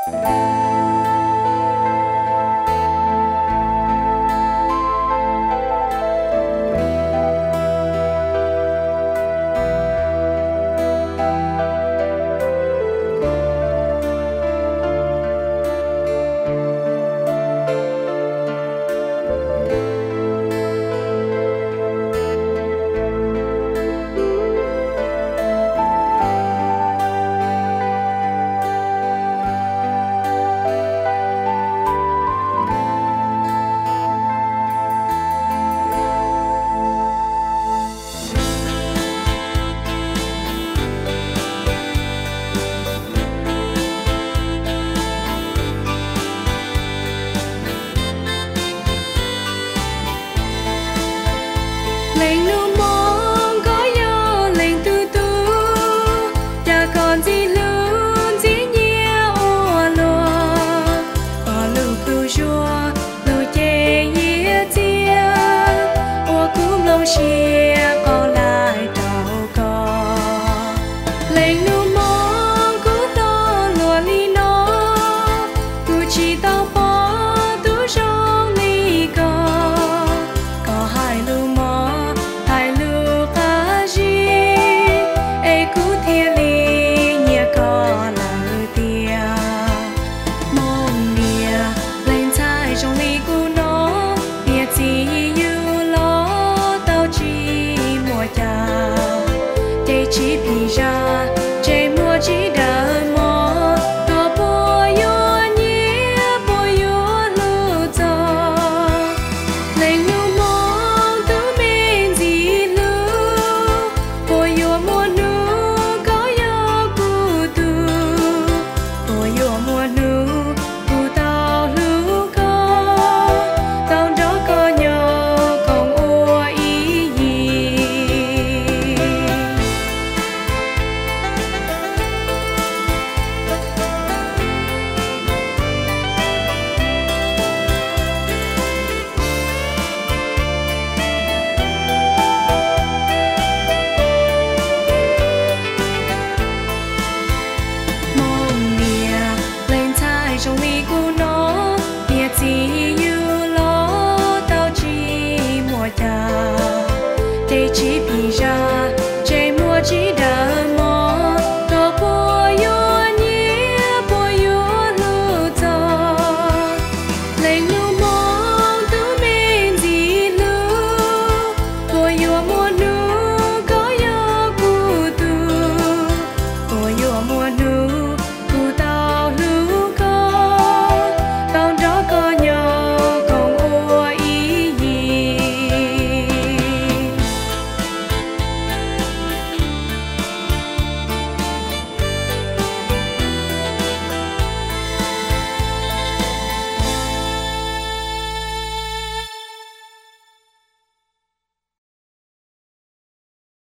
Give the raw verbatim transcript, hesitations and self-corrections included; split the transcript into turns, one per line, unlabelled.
Lên nu mong có gió lên từ từ cha còn gì lớn gì nhiều lo có lưu cứu chúa lưu che nhẹ chia ô cũng lâu chia còn lại đâu có lên nu mong cứ to lúa li nó cứ chỉ tao bỏ tu trong li có có hai lưu mong chỉ bị ra chỉ mua chỉ đỡ mò có bồi yo nhé bồi yo lưu cho lên lưu mong từ bên gì lưu bồi yo mua nu có yo cụ tu bồi yo mua nu cụ tao lưu có tao đó có nhau còn ua ý gì trong ly của nó địa chỉ như lo tao chỉ mua cha để chỉ bị ra chỉ mua chỉ đỡ mò có bồi yo nhé bồi yo lưu cho lên lưu mong từ bên gì lưu bồi yo mua nu có yo cụ tu bồi yo mua nu